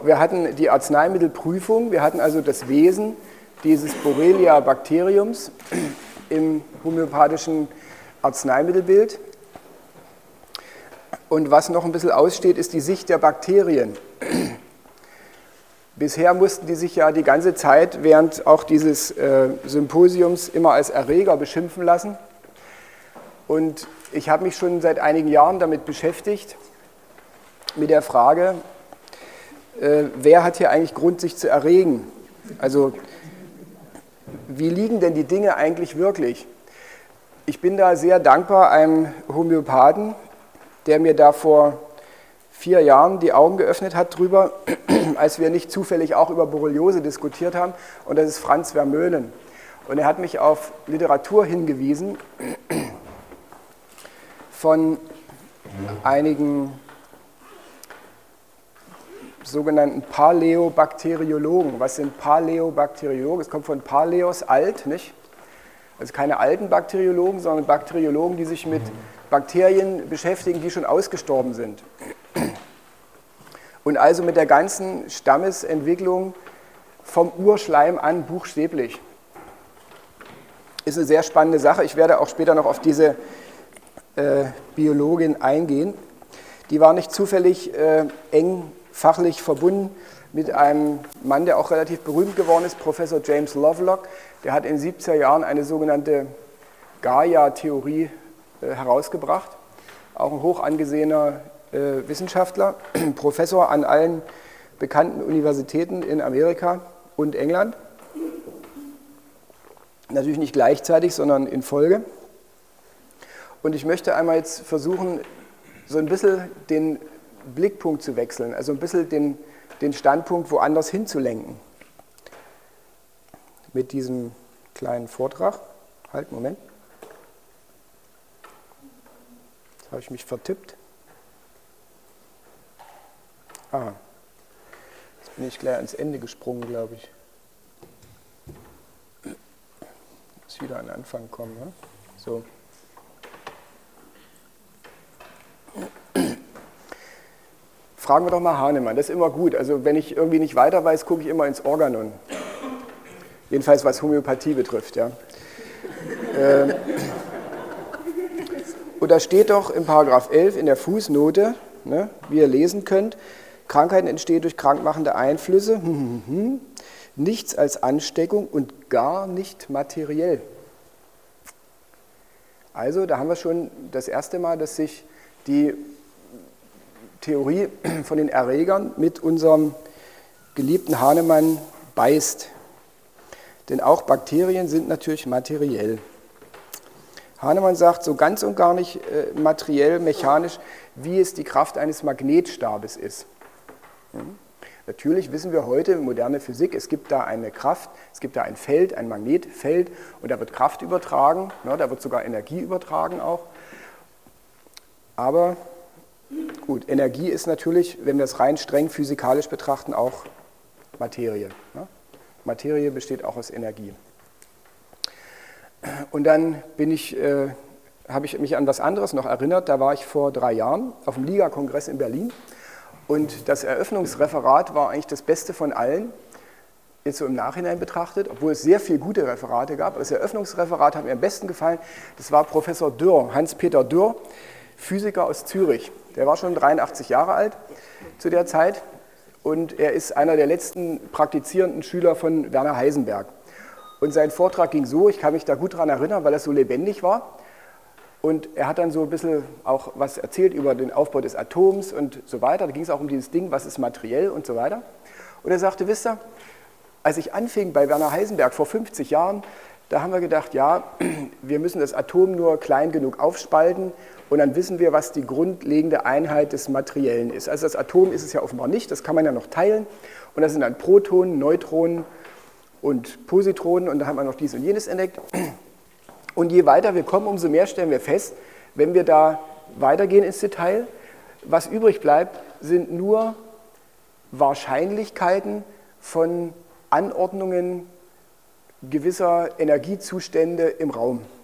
Wir hatten die Arzneimittelprüfung, wir hatten also das Wesen dieses Borrelia-Bakteriums im homöopathischen Arzneimittelbild. Und was noch ein bisschen aussteht, ist die Sicht der Bakterien. Bisher mussten die sich ja die ganze Zeit während auch dieses Symposiums immer als Erreger beschimpfen lassen. Und ich habe mich schon seit einigen Jahren damit beschäftigt, mit der Frage, wer hat hier eigentlich Grund, sich zu erregen? Also, wie liegen denn die Dinge eigentlich wirklich? Ich bin da sehr dankbar einem Homöopathen, der mir da vor 4 Jahren die Augen geöffnet hat drüber, als wir nicht zufällig auch über Borreliose diskutiert haben, und das ist Franz Vermeulen. Und er hat mich auf Literatur hingewiesen von einigen sogenannten Paläobakteriologen. Was sind Paläobakteriologen? Es kommt von Paläos, alt, nicht? Also keine alten Bakteriologen, sondern Bakteriologen, die sich mit Bakterien beschäftigen, die schon ausgestorben sind. Und also mit der ganzen Stammesentwicklung vom Urschleim an buchstäblich. Ist eine sehr spannende Sache. Ich werde auch später noch auf diese Biologin eingehen. Die war nicht zufällig eng fachlich verbunden mit einem Mann, der auch relativ berühmt geworden ist, Professor James Lovelock. Der hat in den 70er Jahren eine sogenannte Gaia-Theorie herausgebracht. Auch ein hoch angesehener Wissenschaftler, Professor an allen bekannten Universitäten in Amerika und England. Natürlich nicht gleichzeitig, sondern in Folge. Und ich möchte einmal jetzt versuchen, so ein bisschen den Blickpunkt zu wechseln, also ein bisschen den Standpunkt woanders hinzulenken. Mit diesem kleinen Vortrag. Halt, Moment. Jetzt habe ich mich vertippt. Jetzt bin ich gleich ans Ende gesprungen, glaube ich. Muss wieder an den Anfang kommen, ne? So. Fragen wir doch mal Hahnemann, das ist immer gut. Also wenn ich irgendwie nicht weiter weiß, gucke ich immer ins Organon. Jedenfalls was Homöopathie betrifft. Ja. Und da steht doch im Paragraph 11 in der Fußnote, ne, wie ihr lesen könnt, Krankheiten entstehen durch krankmachende Einflüsse, nichts als Ansteckung und gar nicht materiell. Also da haben wir schon das erste Mal, dass sich die Theorie von den Erregern mit unserem geliebten Hahnemann beißt. Denn auch Bakterien sind natürlich materiell. Hahnemann sagt so ganz und gar nicht materiell, mechanisch, wie es die Kraft eines Magnetstabes ist. Natürlich wissen wir heute, moderne Physik, es gibt da eine Kraft, es gibt da ein Feld, ein Magnetfeld, und da wird Kraft übertragen, da wird sogar Energie übertragen auch. Aber gut, Energie ist natürlich, wenn wir es rein streng physikalisch betrachten, auch Materie. Materie besteht auch aus Energie. Und dann habe ich mich an was anderes noch erinnert. Da war ich vor 3 Jahren auf dem Liga-Kongress in Berlin. Und das Eröffnungsreferat war eigentlich das Beste von allen, jetzt so im Nachhinein betrachtet, obwohl es sehr viele gute Referate gab. Aber das Eröffnungsreferat hat mir am besten gefallen. Das war Professor Dürr, Hans-Peter Dürr, Physiker aus Zürich. Der war schon 83 Jahre alt zu der Zeit und er ist einer der letzten praktizierenden Schüler von Werner Heisenberg. Und sein Vortrag ging so, ich kann mich da gut daran erinnern, weil er so lebendig war. Und er hat dann so ein bisschen auch was erzählt über den Aufbau des Atoms und so weiter. Da ging es auch um dieses Ding, was ist materiell und so weiter. Und er sagte, wisst ihr, als ich anfing bei Werner Heisenberg vor 50 Jahren, da haben wir gedacht, ja, wir müssen das Atom nur klein genug aufspalten und dann wissen wir, was die grundlegende Einheit des Materiellen ist. Also das Atom ist es ja offenbar nicht, das kann man ja noch teilen. Und das sind dann Protonen, Neutronen und Positronen und da haben wir noch dies und jenes entdeckt. Und je weiter wir kommen, umso mehr stellen wir fest, wenn wir da weitergehen ins Detail, was übrig bleibt, sind nur Wahrscheinlichkeiten von Anordnungen gewisser Energiezustände im Raum.